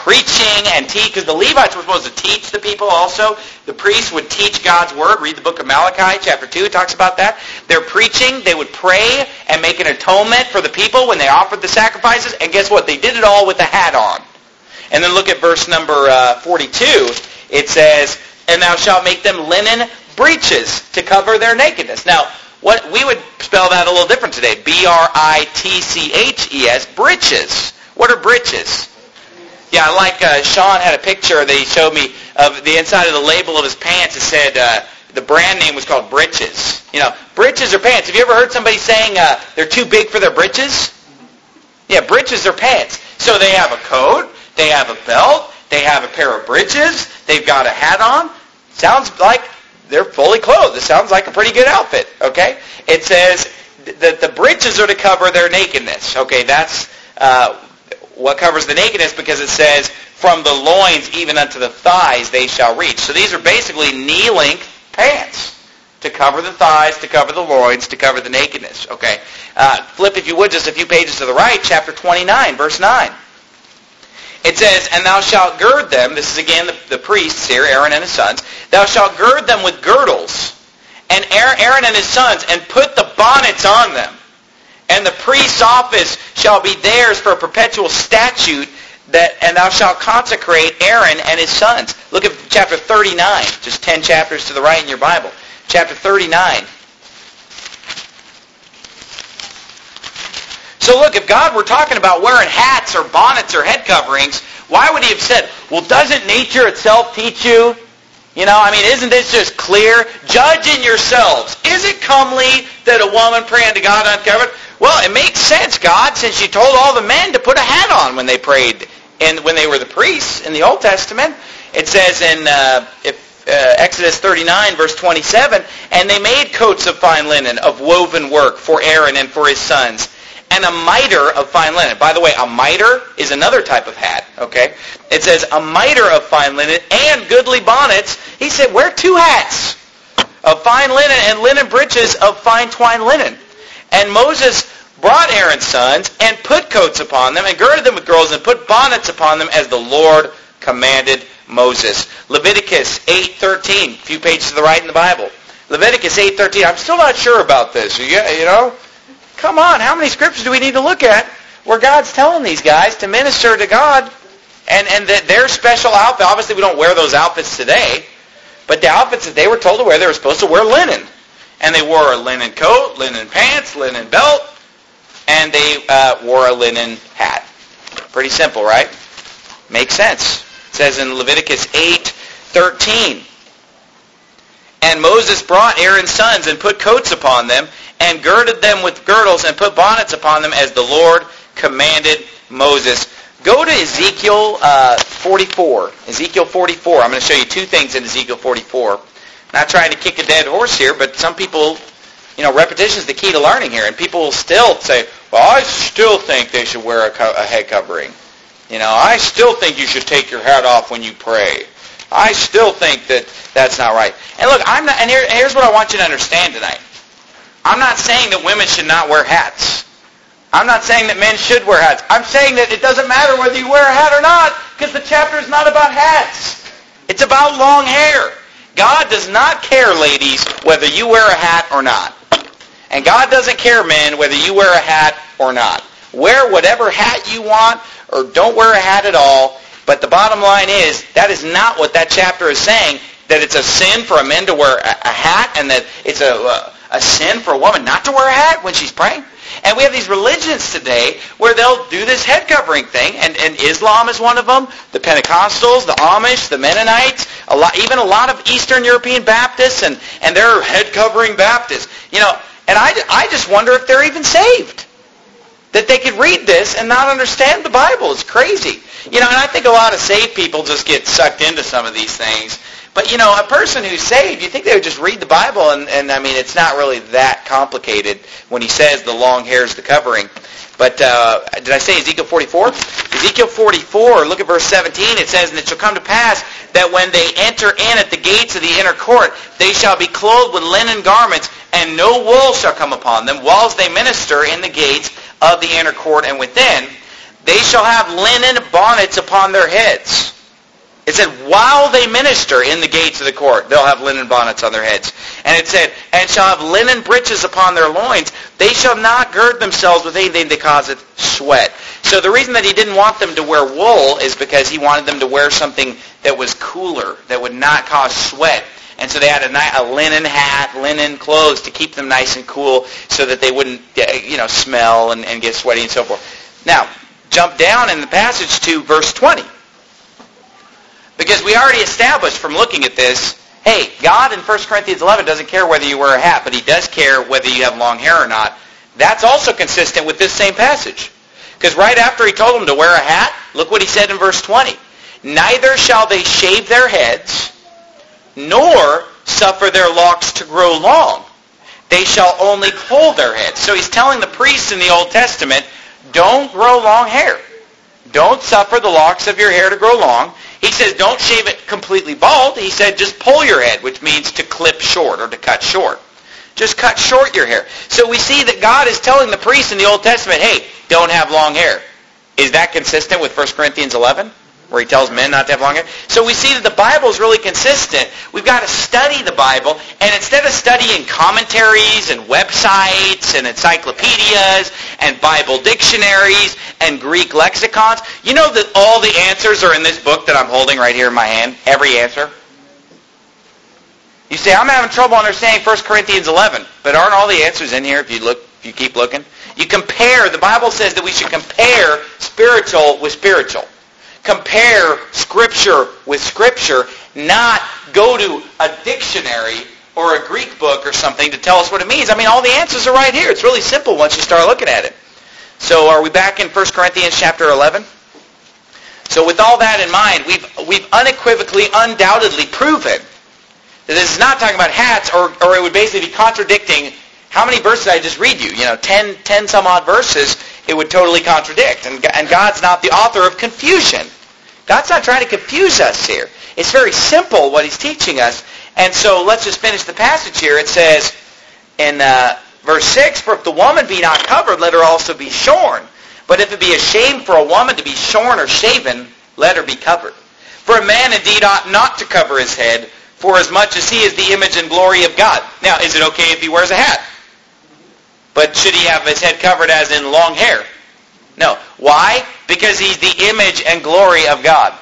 preaching and teach, because the Levites were supposed to teach the people also. The priests would teach God's word. Read the book of Malachi, chapter 2, it talks about that. They're preaching. They would pray and make an atonement for the people when they offered the sacrifices. And guess what? They did it all with a hat on. And then look at verse number 42. It says, and thou shalt make them linen breeches to cover their nakedness. Now, what we would spell that a little different today. B-R-I-T-C-H-E-S, breeches. What are breeches? Yeah, like Sean had a picture that he showed me of the inside of the label of his pants. It said the brand name was called Britches. You know, breeches are pants. Have you ever heard somebody saying they're too big for their britches? Yeah, breeches are pants. So they have a coat, they have a belt, they have a pair of breeches, they've got a hat on. Sounds like they're fully clothed. It sounds like a pretty good outfit, okay? It says that the breeches are to cover their nakedness. Okay, that's what covers the nakedness, because it says, from the loins even unto the thighs they shall reach. So these are basically knee-length pants to cover the thighs, to cover the loins, to cover the nakedness. Okay, flip, if you would, just a few pages to the right, chapter 29, verse 9. It says, and thou shalt gird them, this is again the priests here, Aaron and his sons, thou shalt gird them with girdles, and Aaron and his sons, and put the bonnets on them. And the priest's office shall be theirs for a perpetual statute, and thou shalt consecrate Aaron and his sons. Look at chapter 39, just 10 chapters to the right in your Bible. Chapter 39. So look, if God were talking about wearing hats or bonnets or head coverings, why would he have said, well, doesn't nature itself teach you? You know, I mean, isn't this just clear? Judge in yourselves. Is it comely that a woman pray unto God uncovered? Well, it makes sense, God, since you told all the men to put a hat on when they prayed and when they were the priests in the Old Testament. It says in Exodus 39, verse 27, and they made coats of fine linen of woven work for Aaron and for his sons, and a mitre of fine linen. By the way, a mitre is another type of hat, okay? It says a mitre of fine linen and goodly bonnets. He said, wear 2 hats of fine linen and linen breeches of fine twined linen. And Moses brought Aaron's sons and put coats upon them and girded them with girdles and put bonnets upon them as the Lord commanded Moses. Leviticus 8:13, a few pages to the right in the Bible. Leviticus 8:13. I'm still not sure about this. You know? Come on, how many scriptures do we need to look at where God's telling these guys to minister to God and that their special outfit, obviously we don't wear those outfits today, but the outfits that they were told to wear, they were supposed to wear linen. And they wore a linen coat, linen pants, linen belt, and they wore a linen hat. Pretty simple, right? Makes sense. It says in Leviticus 8:13, and Moses brought Aaron's sons and put coats upon them and girded them with girdles and put bonnets upon them as the Lord commanded Moses. Go to Ezekiel 44. Ezekiel 44. I'm going to show you 2 things in Ezekiel 44. Not trying to kick a dead horse here, but some people, repetition is the key to learning here. And people will still say, well, I still think they should wear a head covering. I still think you should take your hat off when you pray. I still think that that's not right. And look, here's what I want you to understand tonight. I'm not saying that women should not wear hats. I'm not saying that men should wear hats. I'm saying that it doesn't matter whether you wear a hat or not, because the chapter is not about hats. It's about long hair. God does not care, ladies, whether you wear a hat or not. And God doesn't care, men, whether you wear a hat or not. Wear whatever hat you want, or don't wear a hat at all. But the bottom line is, that is not what that chapter is saying, that it's a sin for a man to wear a hat, and that it's a sin for a woman not to wear a hat when she's praying. And we have these religions today where they'll do this head covering thing, and Islam is one of them, the Pentecostals, the Amish, the Mennonites, even a lot of Eastern European Baptists, and they're head covering Baptists. And I just wonder if they're even saved. That they could read this and not understand the Bible. It's crazy. And I think a lot of saved people just get sucked into some of these things. But, a person who's saved, you think they would just read the Bible, and I mean, it's not really that complicated when he says the long hair is the covering. But did I say Ezekiel 44? Ezekiel 44, look at verse 17. It says, and it shall come to pass that when they enter in at the gates of the inner court, they shall be clothed with linen garments, and no wool shall come upon them, whilst they minister in the gates of the inner court and within. They shall have linen bonnets upon their heads. It said, while they minister in the gates of the court, they'll have linen bonnets on their heads. And it said, and shall have linen breeches upon their loins. They shall not gird themselves with anything that causeth sweat. So the reason that he didn't want them to wear wool is because he wanted them to wear something that was cooler, that would not cause sweat. And so they had a linen hat, linen clothes to keep them nice and cool so that they wouldn't smell and get sweaty and so forth. Now, jump down in the passage to verse 20. Because we already established from looking at this, hey, God in 1 Corinthians 11 doesn't care whether you wear a hat, but he does care whether you have long hair or not. That's also consistent with this same passage. Because right after he told them to wear a hat, look what he said in verse 20. Neither shall they shave their heads, nor suffer their locks to grow long. They shall only pull their heads. So he's telling the priests in the Old Testament, don't grow long hair. Don't suffer the locks of your hair to grow long. He says don't shave it completely bald. He said just pull your head, which means to clip short or to cut short. Just cut short your hair. So we see that God is telling the priests in the Old Testament, hey, don't have long hair. Is that consistent with 1 Corinthians 11? Where he tells men not to have long hair? So we see that the Bible is really consistent. We've got to study the Bible, and instead of studying commentaries and websites and encyclopedias and Bible dictionaries and Greek lexicons, you know that all the answers are in this book that I'm holding right here in my hand? Every answer? You say, I'm having trouble understanding 1 Corinthians 11, but aren't all the answers in here if you keep looking? You compare, the Bible says that we should compare spiritual with spiritual. Compare Scripture with Scripture, not go to a dictionary or a Greek book or something to tell us what it means. I mean, all the answers are right here. It's really simple once you start looking at it. So are we back in 1 Corinthians chapter 11? So with all that in mind, we've unequivocally, undoubtedly proven that this is not talking about hats, or it would basically be contradicting how many verses I just read you. 10 some odd verses, it would totally contradict. And God's not the author of confusion. God's not trying to confuse us here. It's very simple what he's teaching us. And so let's just finish the passage here. It says in verse 6, for if the woman be not covered, let her also be shorn. But if it be a shame for a woman to be shorn or shaven, let her be covered. For a man indeed ought not to cover his head, for as much as he is the image and glory of God. Now, is it okay if he wears a hat? But should he have his head covered as in long hair? No. Why? Because he's the image and glory of God.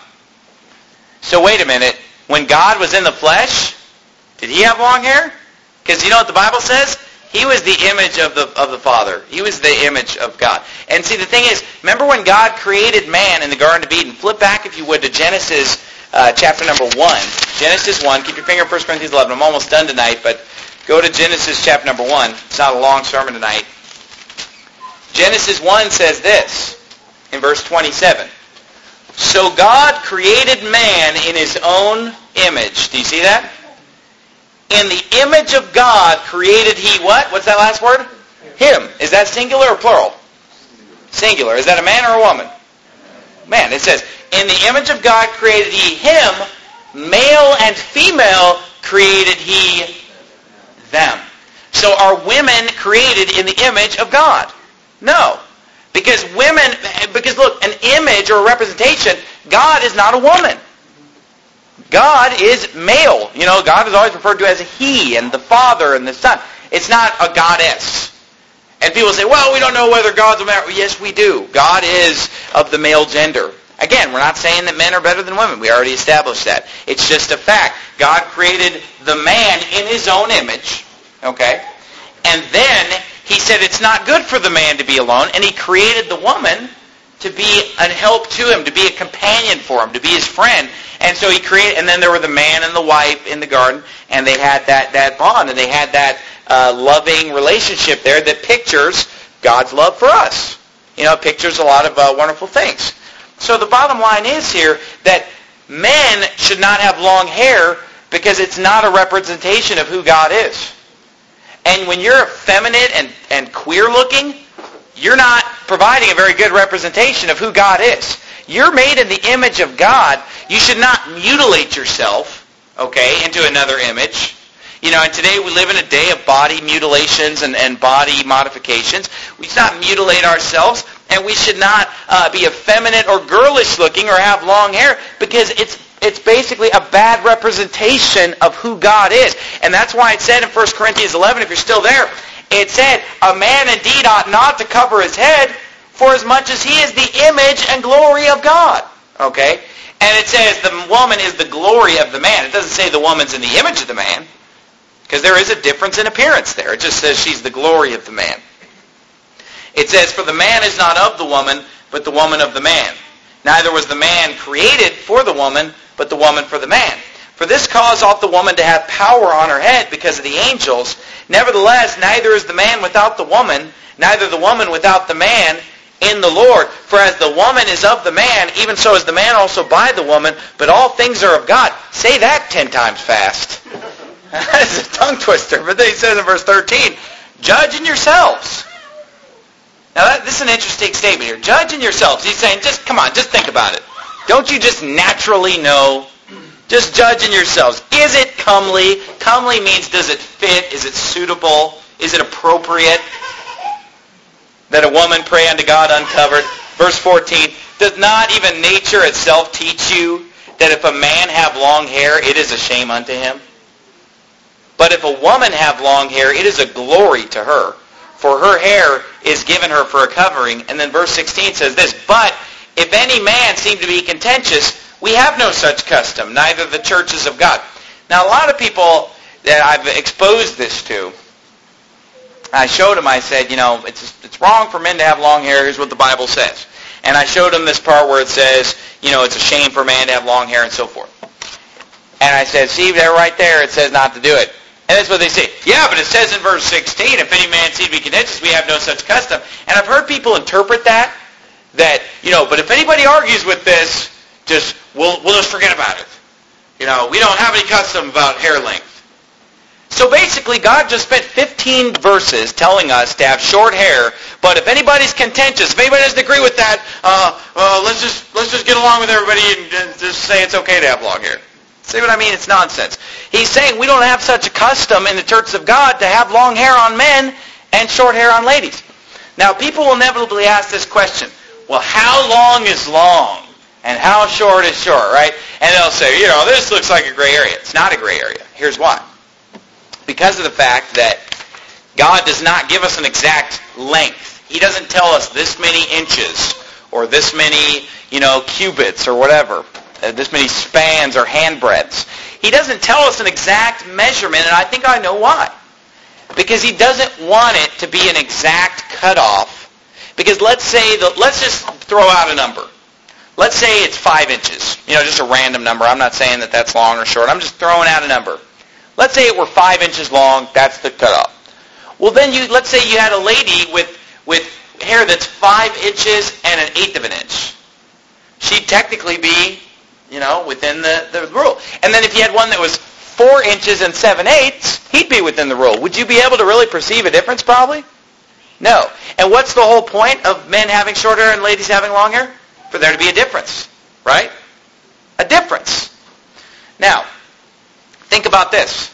So wait a minute. When God was in the flesh, did he have long hair? Because you know what the Bible says? He was the image of the Father. He was the image of God. And see, the thing is, remember when God created man in the Garden of Eden? Flip back, if you would, to Genesis chapter number 1. Genesis 1. Keep your finger in 1 Corinthians 11. I'm almost done tonight, but go to Genesis chapter number 1. It's not a long sermon tonight. Genesis 1 says this in verse 27. So God created man in his own image. Do you see that? In the image of God created he what? What's that last word? Him. Is that singular or plural? Singular. Is that a man or a woman? Man. It says, in the image of God created he him, male and female created he them. So are women created in the image of God? No. Because look, an image or a representation, God is not a woman. God is male. God is always referred to as a he, and the Father and the Son. It's not a goddess. And people say, well, we don't know whether God's a man. Yes, we do. God is of the male gender. Again, we're not saying that men are better than women. We already established that. It's just a fact. God created the man in his own image. Okay? And then he said it's not good for the man to be alone, and he created the woman to be an help to him, to be a companion for him, to be his friend. And so he created, and then there were the man and the wife in the garden, and they had that bond, and they had that loving relationship there that pictures God's love for us. It pictures a lot of wonderful things. So the bottom line is here that men should not have long hair because it's not a representation of who God is. And when you're effeminate and queer-looking, you're not providing a very good representation of who God is. You're made in the image of God. You should not mutilate yourself, into another image. And today we live in a day of body mutilations and body modifications. We should not mutilate ourselves And we should not be effeminate or girlish looking or have long hair, because it's basically a bad representation of who God is. And that's why it said in 1 Corinthians 11, if you're still there, it said, a man indeed ought not to cover his head, for as much as he is the image and glory of God. Okay? And it says the woman is the glory of the man. It doesn't say the woman's in the image of the man, because there is a difference in appearance there. It just says she's the glory of the man. It says, for the man is not of the woman, but the woman of the man. Neither was the man created for the woman, but the woman for the man. For this cause ought the woman to have power on her head because of the angels. Nevertheless, neither is the man without the woman, neither the woman without the man in the Lord. For as the woman is of the man, even so is the man also by the woman, but all things are of God. Say that 10 times fast. That's a tongue twister. But then he says in verse 13, judge in yourselves. Now this is an interesting statement here. Judge in yourselves. He's saying, just come on, just think about it. Don't you just naturally know? Just judge in yourselves. Is it comely? Comely means, does it fit? Is it suitable? Is it appropriate that a woman pray unto God uncovered? Verse 14, does not even nature itself teach you that if a man have long hair, it is a shame unto him? But if a woman have long hair, it is a glory to her, for her hair is given her for a covering. And then verse 16 says this, but if any man seem to be contentious, we have no such custom, neither the churches of God. Now, a lot of people that I've exposed this to, I showed them, I said, it's wrong for men to have long hair. Here's what the Bible says. And I showed them this part where it says, it's a shame for a man to have long hair and so forth. And I said, see, there right there, it says not to do it. And that's what they say. Yeah, but it says in verse 16, if any man seem to be contentious, we have no such custom. And I've heard people interpret that, but if anybody argues with this, we'll just forget about it. We don't have any custom about hair length. So basically, God just spent 15 verses telling us to have short hair, but if anybody's contentious, if anybody doesn't agree with that, let's just get along with everybody and just say it's okay to have long hair. See what I mean? It's nonsense. He's saying we don't have such a custom in the church of God to have long hair on men and short hair on ladies. Now, people will inevitably ask this question, well, how long is long? And how short is short, right? And they'll say, this looks like a gray area. It's not a gray area. Here's why. Because of the fact that God does not give us an exact length. He doesn't tell us this many inches or this many, cubits or whatever, this many spans or hand breadths. He doesn't tell us an exact measurement, and I think I know why. Because he doesn't want it to be an exact cutoff. Because let's just throw out a number. Let's say it's 5 inches. Just a random number. I'm not saying that that's long or short. I'm just throwing out a number. Let's say it were 5 inches long. That's the cutoff. Well, then let's say you had a lady with hair that's 5 inches and 1/8 of an inch. She'd technically be, within the rule. And then if you had one that was 4 inches and 7/8, he'd be within the rule. Would you be able to really perceive a difference probably? No. And what's the whole point of men having short hair and ladies having long hair? For there to be a difference, right? A difference. Now, think about this.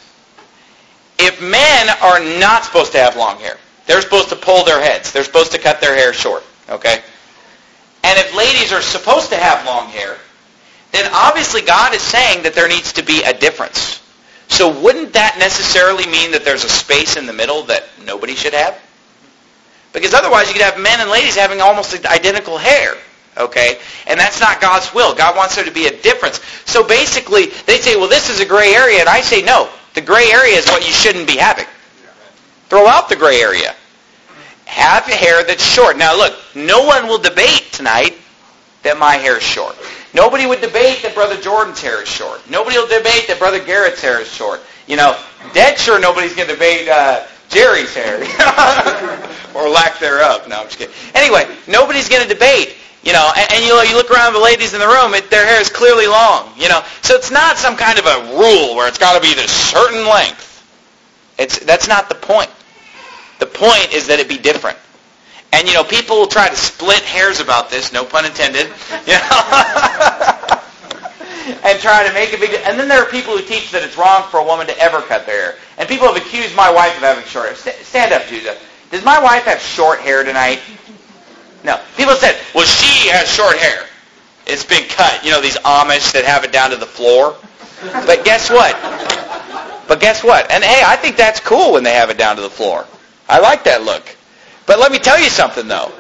If men are not supposed to have long hair, they're supposed to pull their heads. They're supposed to cut their hair short, okay? And if ladies are supposed to have long hair, then obviously God is saying that there needs to be a difference. So wouldn't that necessarily mean that there's a space in the middle that nobody should have? Because otherwise you could have men and ladies having almost identical hair. Okay? And that's not God's will. God wants there to be a difference. So basically, they say, well, this is a gray area. And I say, no. The gray area is what you shouldn't be having. Throw out the gray area. Have hair that's short. Now, look, no one will debate tonight that my hair is short. Nobody would debate that Brother Jordan's hair is short. Nobody will debate that Brother Garrett's hair is short. Dead sure nobody's going to debate Jerry's hair. Or lack thereof. No, I'm just kidding. Anyway, nobody's going to debate. And you look around the ladies in the room, their hair is clearly long. So it's not some kind of a rule where it's got to be this certain length. That's not the point. The point is that it be different. And people will try to split hairs about this, no pun intended. And try to make a big. And then there are people who teach that it's wrong for a woman to ever cut their hair. And people have accused my wife of having short hair. Stand up, Judah. Does my wife have short hair tonight? No. People said, well, she has short hair. It's been cut. You know, these Amish that have it down to the floor. But guess what? And hey, I think that's cool when they have it down to the floor. I like that look. But let me tell you something, though.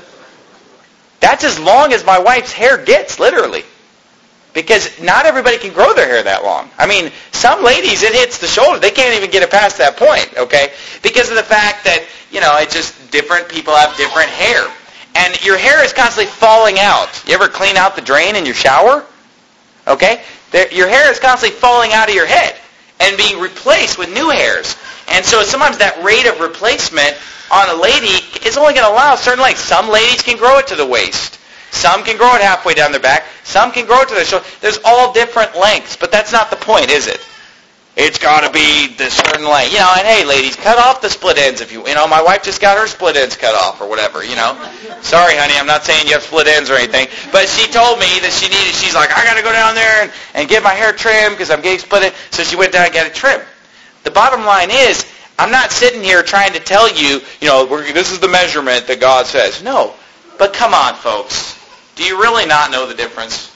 That's as long as my wife's hair gets, literally. Because not everybody can grow their hair that long. I mean, some ladies, it hits the shoulder. They can't even get it past that point, okay? Because of the fact that, you know, it's just different people have different hair. And your hair is constantly falling out. You ever clean out the drain in your shower? Okay? Your hair is constantly falling out of your head and being replaced with new hairs. And so sometimes that rate of replacement on a lady is only going to allow certain lengths. Some ladies can grow it to the waist. Some can grow it halfway down their back. Some can grow it to their shoulder. There's all different lengths, but that's not the point, is it? It's got to be this certain length. You know, and hey, ladies, cut off the split ends if you know, my wife just got her split ends cut off or whatever, you know. Sorry, honey, I'm not saying you have split ends or anything, but she told me that she's like, I got to go down there and get my hair trimmed because I'm getting split ends. So she went down and got it trimmed. The bottom line is, I'm not sitting here trying to tell you, you know, this is the measurement that God says. No. But come on, folks. Do you really not know the difference?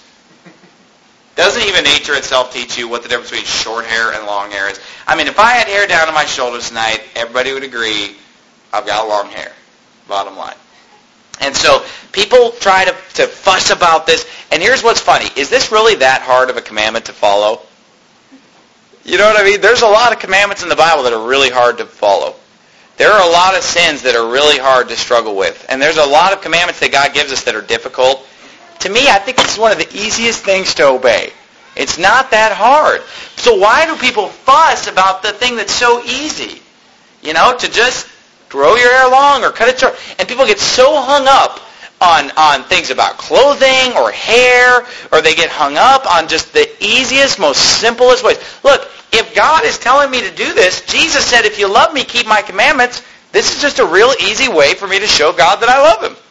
Doesn't even nature itself teach you what the difference between short hair and long hair is? I mean, if I had hair down to my shoulders tonight, everybody would agree I've got long hair. Bottom line. And so people try to fuss about this. And here's what's funny. Is this really that hard of a commandment to follow? You know what I mean? There's a lot of commandments in the Bible that are really hard to follow. There are a lot of sins that are really hard to struggle with. And there's a lot of commandments that God gives us that are difficult. To me, I think it's one of the easiest things to obey. It's not that hard. So why do people fuss about the thing that's so easy? You know, to just grow your hair long or cut it short. And people get so hung up on things about clothing or hair, or they get hung up on just the easiest, most simplest ways. Look, if God is telling me to do this, Jesus said, if you love me, keep my commandments. This is just a real easy way for me to show God that I love Him.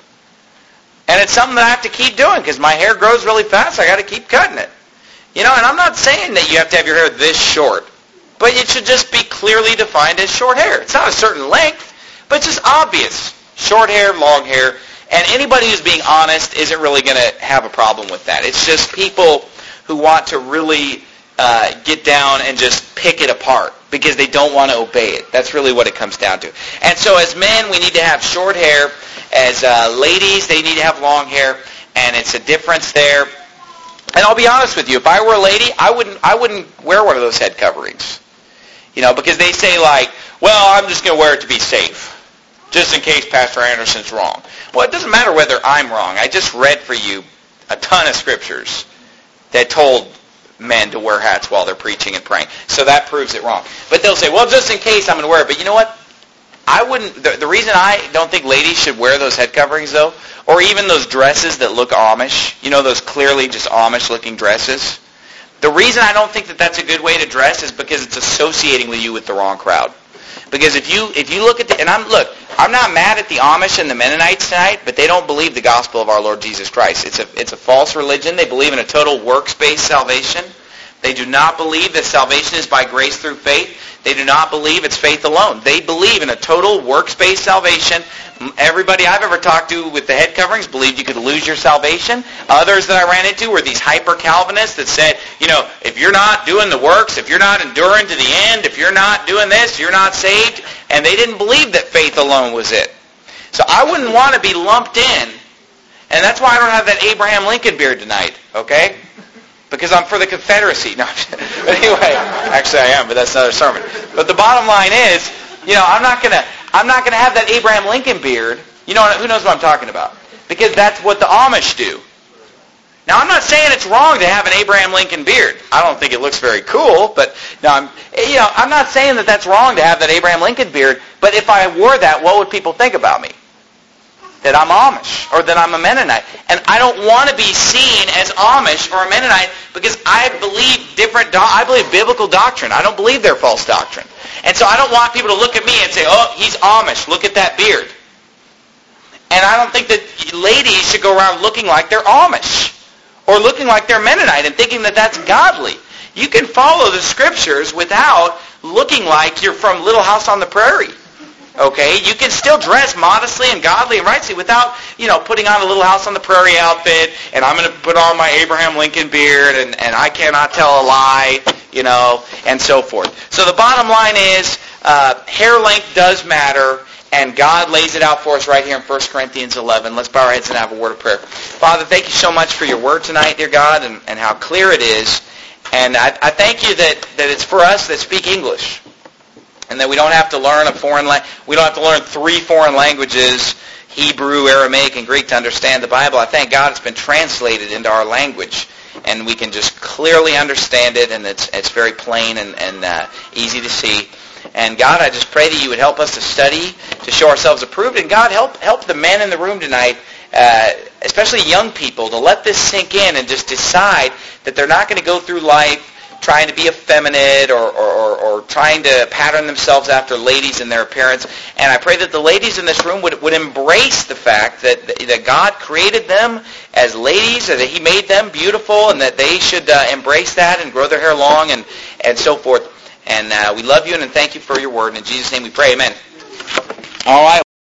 And it's something that I have to keep doing because my hair grows really fast. I got to keep cutting it. You know, and I'm not saying that you have to have your hair this short, but it should just be clearly defined as short hair. It's not a certain length, but it's just obvious. Short hair, long hair. And anybody who's being honest isn't really going to have a problem with that. It's just people who want to really get down and just pick it apart because they don't want to obey it. That's really what it comes down to. And so as men, we need to have short hair. As ladies, they need to have long hair. And it's a difference there. And I'll be honest with you, if I were a lady, I wouldn't wear one of those head coverings. You know, because they say like, well, I'm just going to wear it to be safe, just in case Pastor Anderson's wrong. Well, it doesn't matter whether I'm wrong. I just read for you a ton of scriptures that told men to wear hats while they're preaching and praying. So that proves it wrong. But they'll say, well, just in case I'm going to wear it. But you know what? I wouldn't. The reason I don't think ladies should wear those head coverings, though, or even those dresses that look Amish, you know, those clearly just Amish-looking dresses, the reason I don't think that that's a good way to dress is because it's associating with you with the wrong crowd. Because if you look at I'm not mad at the Amish and the Mennonites tonight, but they don't believe the gospel of our Lord Jesus Christ. It's a false religion. They believe in a total works-based salvation. They do not believe that salvation is by grace through faith. They do not believe it's faith alone. They believe in a total works-based salvation. Everybody I've ever talked to with the head coverings believed you could lose your salvation. Others that I ran into were these hyper-Calvinists that said, you know, if you're not doing the works, if you're not enduring to the end, if you're not doing this, you're not saved. And they didn't believe that faith alone was it. So I wouldn't want to be lumped in. And that's why I don't have that Abraham Lincoln beard tonight, okay? Because I'm for the Confederacy. No, but anyway, actually I am, but that's another sermon. But the bottom line is, you know, I'm not gonna have that Abraham Lincoln beard. You know, who knows what I'm talking about? Because that's what the Amish do. Now, I'm not saying it's wrong to have an Abraham Lincoln beard. I don't think it looks very cool, but no, I'm not saying that that's wrong to have that Abraham Lincoln beard. But if I wore that, what would people think about me? That I'm Amish or that I'm a Mennonite. And I don't want to be seen as Amish or a Mennonite because I believe I believe biblical doctrine. I don't believe their false doctrine. And so I don't want people to look at me and say, oh, he's Amish. Look at that beard. And I don't think that ladies should go around looking like they're Amish or looking like they're Mennonite and thinking that that's godly. You can follow the scriptures without looking like you're from Little House on the Prairie. Okay, you can still dress modestly and godly and rightly without, putting on a Little House on the Prairie outfit, and I'm going to put on my Abraham Lincoln beard, and I cannot tell a lie, and so forth. So the bottom line is, hair length does matter, and God lays it out for us right here in 1 Corinthians 11. Let's bow our heads and have a word of prayer. Father, thank you so much for your word tonight, dear God, and how clear it is. And I thank you that it's for us that speak English, and that we don't have to learn we don't have to learn 3 foreign languages, Hebrew, Aramaic, and Greek, to understand the Bible. I thank God it's been translated into our language, and we can just clearly understand it, and it's very plain and easy to see. And God, I just pray that you would help us to study, to show ourselves approved. And God, help the men in the room tonight, especially young people, to let this sink in and just decide that they're not going to go through life trying to be effeminate or trying to pattern themselves after ladies in their appearance. And I pray that the ladies in this room would embrace the fact that God created them as ladies, and that He made them beautiful, and that they should embrace that and grow their hair long and so forth. And we love you and thank you for your word. And in Jesus' name we pray, amen. All right.